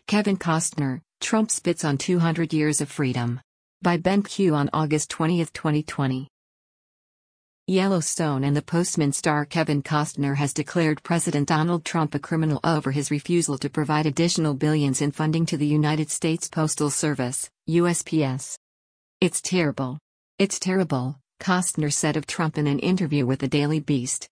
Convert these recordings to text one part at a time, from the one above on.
Kevin Costner, Trump spits on 200 years of freedom. By Ben Q on August 20, 2020. Yellowstone and The Postman star Kevin Costner has declared President Donald Trump a criminal over his refusal to provide additional billions in funding to the United States Postal Service, USPS. "It's terrible. It's terrible," Costner said of Trump in an interview with the Daily Beast.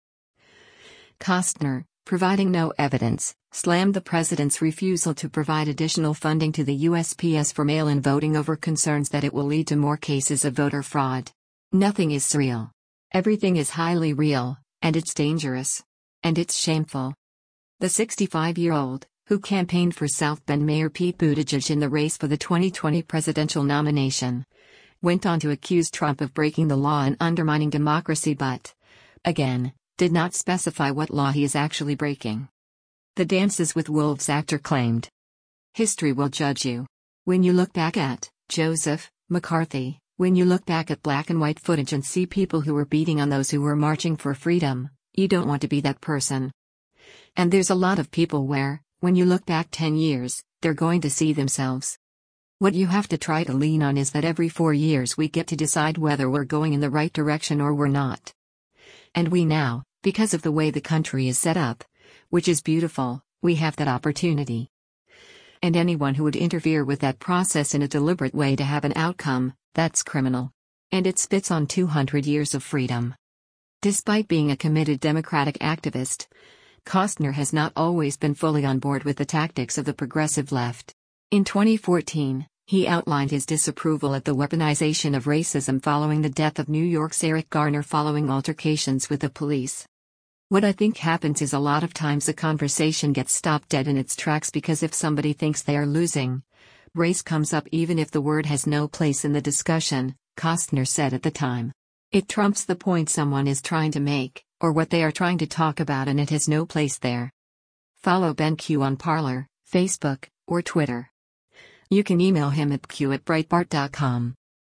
Costner, providing no evidence, slammed the president's refusal to provide additional funding to the USPS for mail-in voting over concerns that it will lead to more cases of voter fraud. "Nothing is surreal. Everything is highly real, and it's dangerous. And it's shameful." The 65-year-old, who campaigned for South Bend Mayor Pete Buttigieg in the race for the 2020 presidential nomination, went on to accuse Trump of breaking the law and undermining democracy but, again, did not specify what law he is actually breaking. The Dances with Wolves actor claimed, "History will judge you. When you look back at Joseph McCarthy, when you look back at black and white footage and see people who were beating on those who were marching for freedom, you don't want to be that person. And there's a lot of people where, when you look back 10 years, they're going to see themselves. What you have to try to lean on is that every 4 years we get to decide whether we're going in the right direction or we're not. And we now, because of the way the country is set up, which is beautiful, we have that opportunity. And anyone who would interfere with that process in a deliberate way to have an outcome, that's criminal. And it spits on 200 years of freedom." Despite being a committed Democratic activist, Costner has not always been fully on board with the tactics of the progressive left. In 2014, he outlined his disapproval at the weaponization of racism following the death of New York's Eric Garner following altercations with the police. "What I think happens is a lot of times a conversation gets stopped dead in its tracks because if somebody thinks they are losing, race comes up even if the word has no place in the discussion," Costner said at the time. "It trumps the point someone is trying to make, or what they are trying to talk about, and it has no place there." Follow Ben Q on Parler, Facebook, or Twitter. You can email him at q@breitbart.com.